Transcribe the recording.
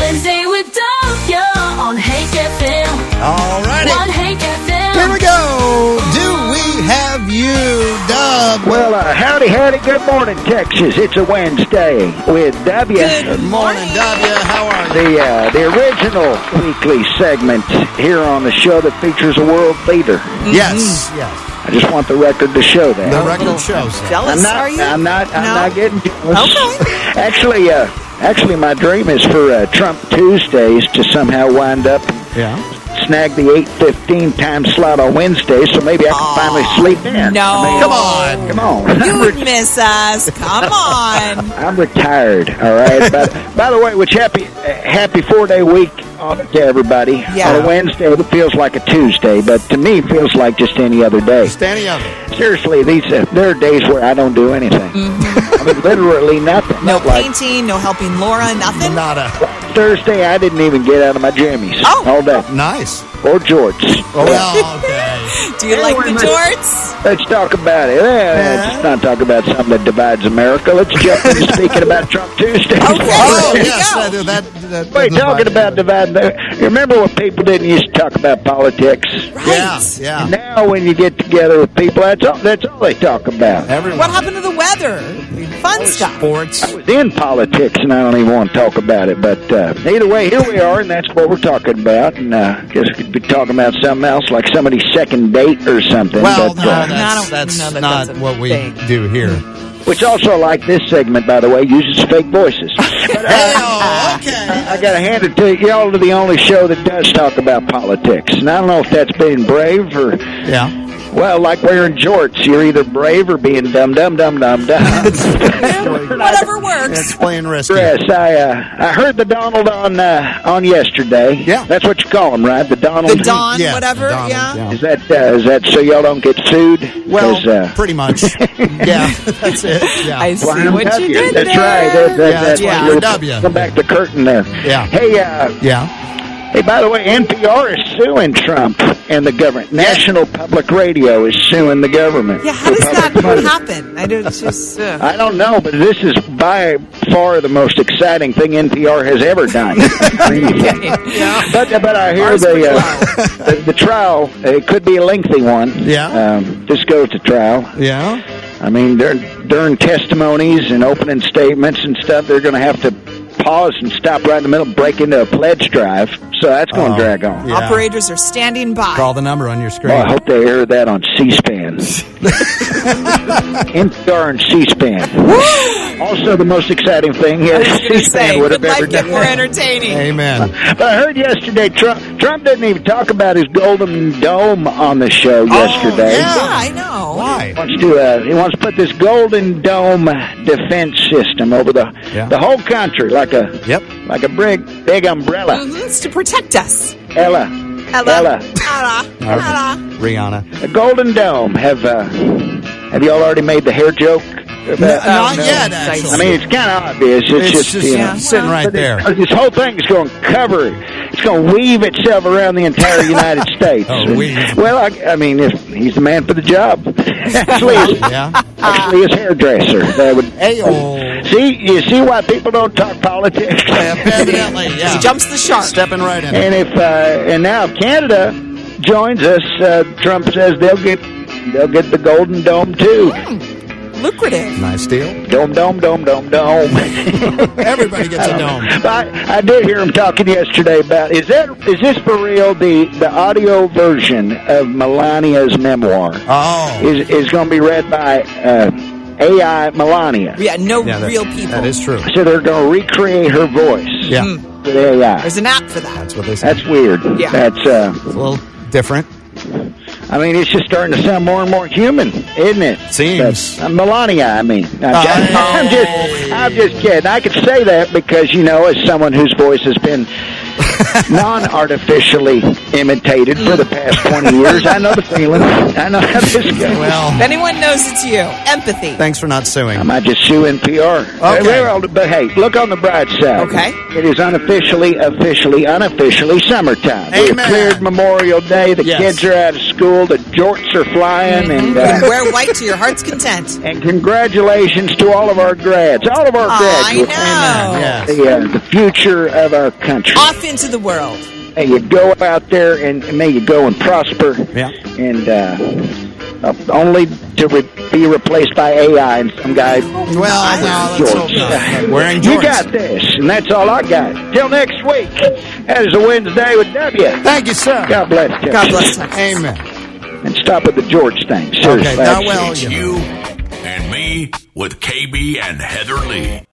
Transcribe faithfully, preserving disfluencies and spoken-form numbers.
Wednesday with W on Hank F M. All righty. On Hank F M. Here we go. Do we have you, Dub? Well, uh, howdy, howdy. Good morning, Texas. It's a Wednesday with W. Good morning, W. How are you? The uh, the original weekly segment here on the show that features a world leader. Yes, yes. I just want the record to show that. The record shows that. Jealous, I'm not, are you? I'm not. I'm No? not getting jealous. Okay. Actually, uh, actually, my dream is for uh, Trump Tuesdays to somehow wind up Yeah. snag the eight fifteen time slot on Wednesday, so maybe I can Aw, finally sleep in. no. I mean, Come on. Come on. I'm, You'd re- miss us. Come on. I'm retired, all right? But, by the way, which happy uh, happy four-day week on to everybody. Yeah. On a Wednesday, it feels like a Tuesday, but to me, it feels like just any other day. Standing of it. Seriously, these uh, there are days where I don't do anything. I mean, literally nothing. No Like painting, no helping Laura, nothing? Nada. Thursday, I didn't even get out of my jammies Oh. all day. Nice. Or jorts. Oh, well, okay. Do you like the jorts? Let's talk about it. Yeah, let's not talk about something that divides America. Let's jump into speaking about Trump Tuesday. Okay. Oh, There you yes. go. That, that, that, Wait, that talking about dividing. The, remember when people didn't used to talk about politics? Right. Yeah, yeah. Now, when you get together with people, that's all. That's all they talk about. Everyone. What happened to the weather? Fun stuff. Sports. I was in politics, and I don't even want to talk about it. But uh, either way, here we are, and that's what we're talking about. And uh, I guess we could be talking about something else, like somebody's second date or something. Well, but, no, uh, No, I that's, don't that's know that not that's a what we thing. do here. which also, like this segment, by the way, uses fake voices. But, uh, Hey, okay. I got to hand it to you. Y'all are the only show that does talk about politics. And I don't know if that's being brave or, Yeah. well, like wearing jorts. You're either brave or being dumb, dumb, dumb, dumb, dumb. Whatever works. It's playing risky. Yes, I uh, I heard the Donald on uh, on yesterday. Yeah. That's what you call him, right? The Donald. The Don, Yes, whatever, Donald, yeah. yeah. Is that uh, is that so y'all don't get sued? Well, 'Cause, uh, pretty much. Yeah, that's it. Yeah. I see well, I'm what you W. did That's there. right. That, that, Yeah, that's that's why you're W. Come back to curtain there. Yeah. Hey, uh, Yeah. hey. By the way, N P R is suing Trump and the government. National Public Radio is suing the government. Yeah, how for does that public money. happen? I don't just... Uh, I don't know, but this is by far the most exciting thing N P R has ever done. yeah. But but I hear Ours the, pretty uh, the the trial. It could be a lengthy one. Yeah. Um, this goes to trial. Yeah. I mean, during, during testimonies and opening statements and stuff, they're going to have to pause and stop right in the middle, break into a pledge drive. So that's going to Oh, drag on. yeah. Operators are standing by. Call the number on your screen. Well, I hope they air that on C-SPAN. N P R and C-SPAN. Also, the most exciting thing I was is going to say, C-SPAN would could have ever life get done more that. entertaining? Amen. But I heard yesterday Trump Trump didn't even talk about his Golden Dome on the show yesterday. yeah. Yeah, I know. Why? He wants to uh, he wants to put this Golden Dome defense system over the Yeah. the whole country like a Yep. like a big big umbrella. Mhm, it's to protect us. Ella, Ella. Ella, Ella. Ella. Rihanna. the Golden Dome. Have uh, have you all already made the hair joke? About, Not no. yet, actually. I mean, it's kind of obvious. It's, it's just, just you know. yeah. sitting right But there. This, this whole thing is going to cover. It's going to weave itself around the entire United States. Oh, weave. Well, I, I mean, if he's the man for the job. actually, his, Yeah. actually, his hairdresser. That would. Ayo. See, you see why people don't talk politics. Evidently, yeah. He jumps the shark. Stepping right in. And if uh, and now if Canada joins us, uh, Trump says they'll get they'll get the Golden Dome too. Lucrative. Nice deal. Dome, dome, dome, dome, dome. Everybody gets a dome. But I, I did hear him talking yesterday about is that is this for real? The the audio version of Melania's memoir Oh. is is going to be read by uh, A I Melania. Yeah, no Yeah, that- real people. That is true. So they're going to recreate her voice Yeah. with A I. There's an app for that. That's what they say. That's weird. Yeah. That's uh, It's a little different. I mean, it's just starting to sound more and more human, isn't it? Seems. Uh, Melania, I mean. I'm, Uh, I'm just, I'm just kidding. I could say that because, you know, as someone whose voice has been non-artificially imitated for the past twenty years. I know the feeling. I know how this goes. Well, If anyone knows it's you, empathy. thanks for not suing. I might just sue N P R. Okay. Well, but hey, look on the bright side. Okay. It is unofficially, officially, unofficially summertime. Amen. We've cleared Memorial Day. The Yes. kids are out of school. The jorts are flying. And You can uh, wear white to your heart's content. and congratulations to all of our grads. All of our I graduates. know. Yes. The, uh, the future of our country. Off into the world. May you go out there and and may you go and prosper. Yeah. And uh, uh, only to re- be replaced by A I and some guy. Well, no, let's hope not. Wearing You jorts. got this, and that's all I got. Till next week. That is a Wednesday with W. Thank you, sir. God bless Texas. God bless Texas. Amen. And stop with the George thing. Seriously. Okay, now, well, It's you know. you and me with K B and Heather Lee.